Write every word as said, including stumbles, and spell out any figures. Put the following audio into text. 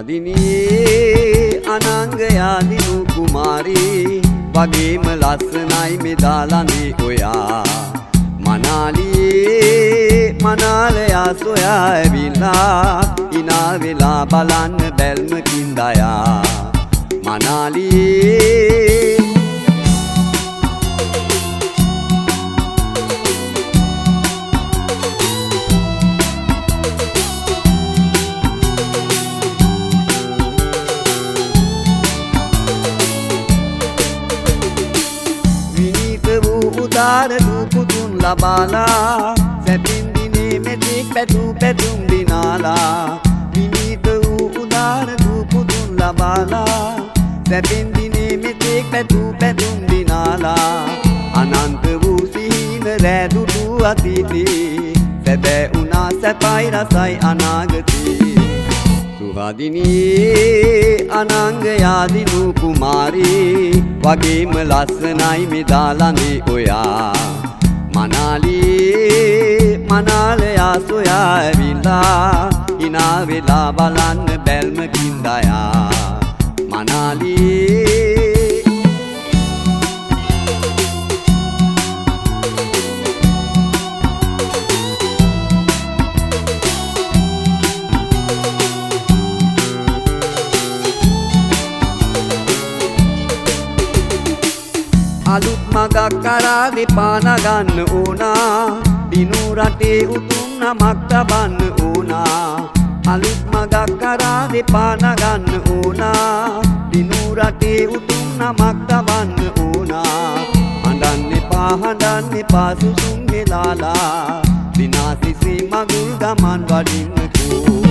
සුහදිනියේ අනංගයා දිනු කුමාරී වගේම ලස්සනයි මෙදාලනේ ඔයා මනාලියේ මනාලයා සොයා ඇවිල්ලා ඉනා වෙලා බලන්න බැල්මකින් දයා මනාලියේ උදාර දුපුතුන් ලබාලා සැපින් දිනේ මෙතෙක් පැතු පැතුම් දිනාලා විනීත වූ උදාර දුපුතුන් ලබාලා සැපින් දිනේ මෙතෙක් පැතු පැතුම් දිනාලා අනන්ත වූ සිහින රැඳුණු අතීතේ සැබෑ උනා සැපයි රසයි අනාගතේ සුහදිනියේ අනංගයා දිනු කුමාරී වගේම ලස්සනයි මෙදාලනේ ඔයා මනාලියේ මනාලයා සොයා ඇවිල්ලා ඉනා වෙලා බලන්න බැල්මකින් දයා මනාලියේ අලුත් මගක් කරා දෙපා නගන්න ඕනා දිනු රටේ උතුම් නමක් තබන්න ඕනා අලුත් මගක් කරා දෙපා නගන්න ඕනා දිනු රටේ උතුම් නමක් තබන්න ඕනා හඬන්න එපා හඬන්න එපා සුසුම් හෙලාලා විනාසිසි මගුල් ගමන් වඩින්නකෝ